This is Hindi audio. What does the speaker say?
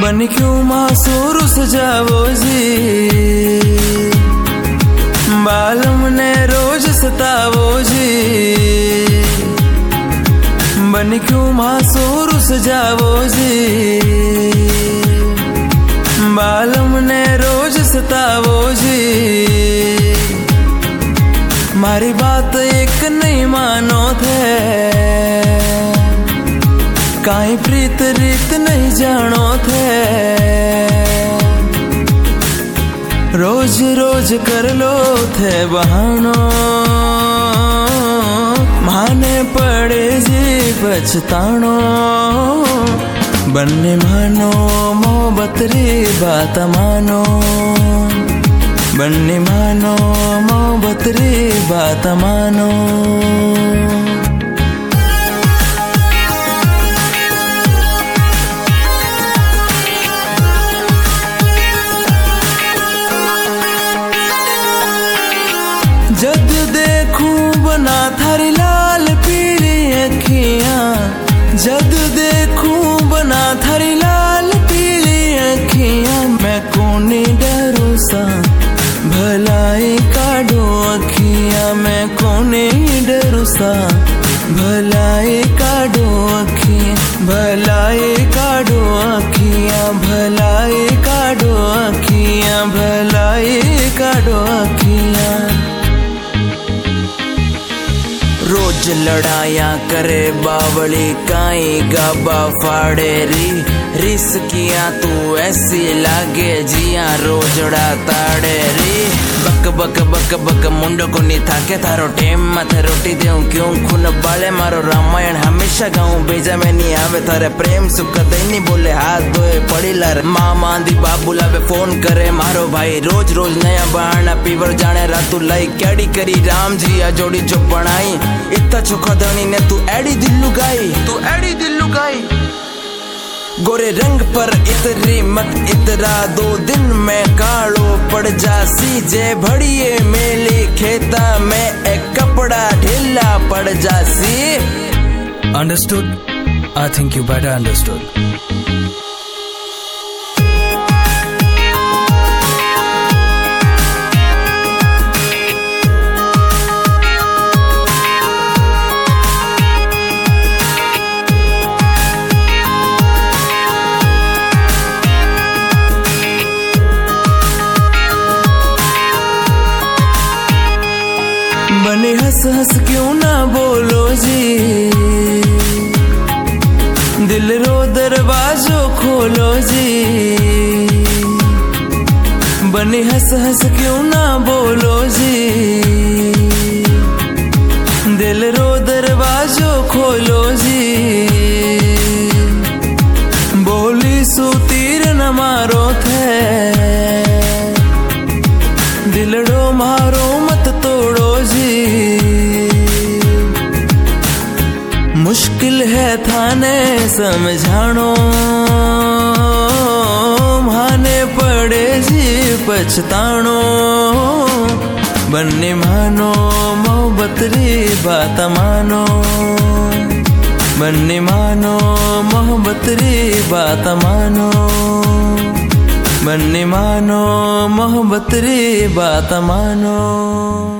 बन क्यों मासूर सजावो जी, बालम ने रोज सतावो जी। बन क्यों मासूर सजावो जी, बालम ने रोज सतावो जी। मारी बात एक नहीं मानो थे, काई प्रीत रीत नहीं जानो थे। रोज रोज कर लो थे बहानो, माने पड़े जी पछतानो। बन्ने मानो मोहब्बत री बात मानो, बन्ने मानो मोहब्बत री बात मानो। जद देखूं बना थारी लाल पीली अखियां, जद देखूं बना थारी लाल पीली अखियां। मैं कोनी डरूं सा भलाई काढो अखियां, मैं कोनी डरूं सा भलाई काढो अखियां। भलाई काढो अखियां, भलाई काढो अखियां, भलाई काढो अखियां। रोज लड़ाया करे बावली, काई गाबा फाड़े री। रिस किया तू ऐसी लागे जिया रोजड़ा ताड़े री। बक बक बक बक मुंडो को नहीं थाके थारो टेम माथे रोटी देऊं क्यों खून बाले मारो रामायण हमेशा गाऊं। भेजा में नहीं आवे थारे प्रेम सुख दई नहीं बोले हाथ धोए पड़ी लार। माँ मांदी बाप बुलावे फोन करे मारो भाई, रोज रोज नया बहाना पीवर जाने रातू लाई। कैडी करी राम जी आ जोड़ी जो बनाई, इतना चोखा धनी ने तू एड़ी दिल लुगाई, तू एड़ी दिल लुगाई। गोरे रंग पर इतरी मत इतरा, 2 दिन में कालो पड़ जासी। जे भड़िए मेली खेता में एक कपड़ा ढीला पड़ जासी। Understood? I think you better understood. बने हंस हंस क्यों ना बोलो जी, दिल रो दरवाजो खोलो जी। बने हंस हंस क्यों ना बोलो जी, दिल रो दरवाजो खोलो जी। बोली सु तीर न मारो थे, दिलड़ो मारो मत तोड़ो जी। मुश्किल है थाने समझानो, माने पड़े जी पछतानो। बन्ने मानो मोहब्बत री बात मानो, बन्ने मानो मोहब्बत री बात मानो। बन्ने मानो मोहब्बत री बात मानो।